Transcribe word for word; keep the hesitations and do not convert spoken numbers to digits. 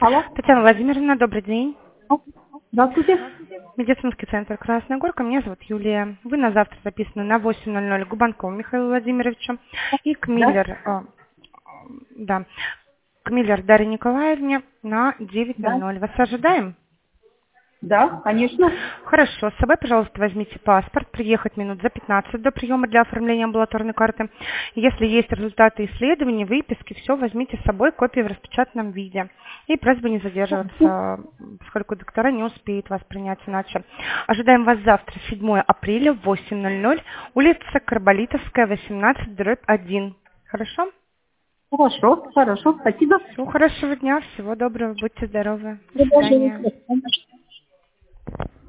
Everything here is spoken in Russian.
Алло. Татьяна Владимировна, добрый день. Здравствуйте. Медицинский центр Красная Горка. Меня зовут Юлия. Вы на завтра записаны на восемь ноль ноль к Губанкову Михаилу Владимировичу и к Да? Миллер, э, да, к Миллер Дарье Николаевне на девять ноль Да. ноль. Вас ожидаем? Да, конечно. Хорошо. С собой, пожалуйста, возьмите паспорт. Приехать минут за пятнадцать до приема для оформления амбулаторной карты. Если есть результаты исследований, выписки, все возьмите с собой, копии в распечатанном виде. И просьба не задерживаться, поскольку доктора не успеют вас принять иначе. Ожидаем вас завтра, седьмое апреля, в восемь ноль ноль, улица Карболитовская, восемнадцать, дробь один. Хорошо? Хорошо, хорошо, спасибо. Всего хорошего дня, всего доброго, будьте здоровы. До До свидания. свидания.